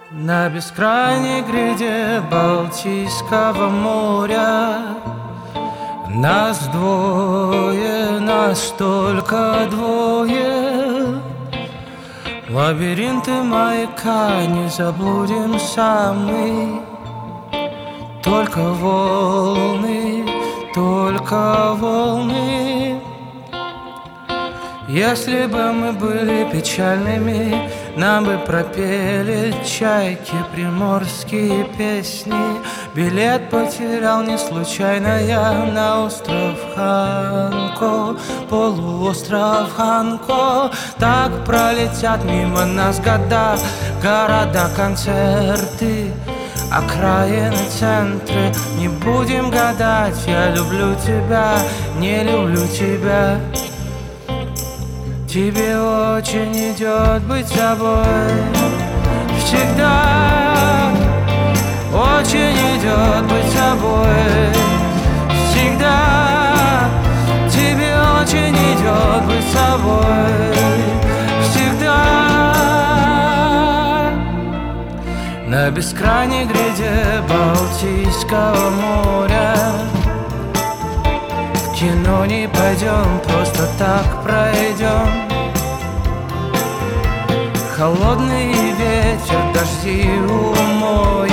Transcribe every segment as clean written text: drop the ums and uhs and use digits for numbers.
На бескрайней гряде Балтийского моря нас двое, нас только двое. Лабиринты маяка, не заблудим сами. Только волны, только волны. Если бы мы были печальными, нам бы пропели чайки приморские песни. Билет потерял не случайно я на остров Ханко, полуостров Ханко. Так пролетят мимо нас года, города, концерты, окраины, центры. Не будем гадать, я люблю тебя, не люблю тебя. Тебе очень идет быть собой. Всегда очень идет быть собой. Всегда тебе очень идет быть собой. Всегда на бескрайней гряде Балтийского моря. В кино не пойдем, просто так пройдем. Холодный ветер дожди умоет.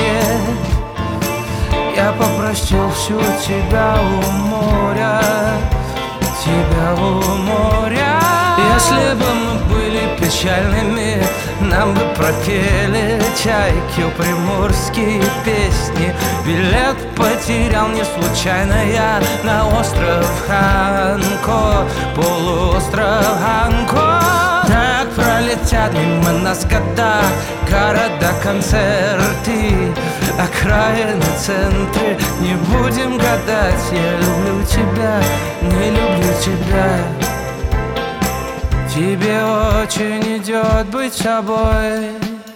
Я попросил всю тебя у моря, тебя у моря. Если бы мы были печальными, нам бы пропели чайки приморские песни. Билет потерял не случайно я на остров Ханко, полуостров Ханко. Так пролетят мимо нас года, города, концерты, окраины, центры. Не будем гадать, я люблю тебя, не люблю тебя. Тебе очень идет быть собой.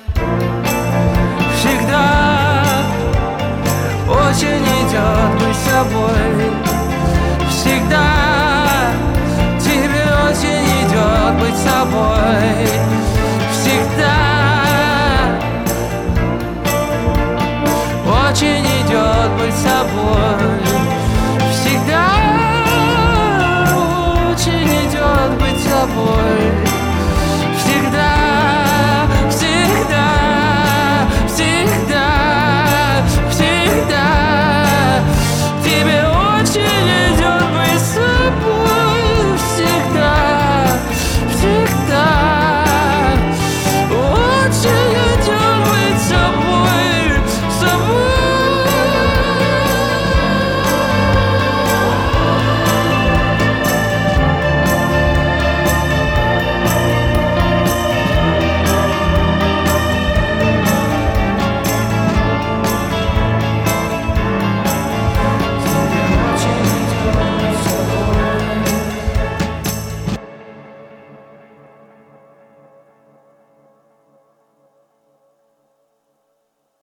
Всегда очень идет быть собой. Всегда тебе очень идет быть собой.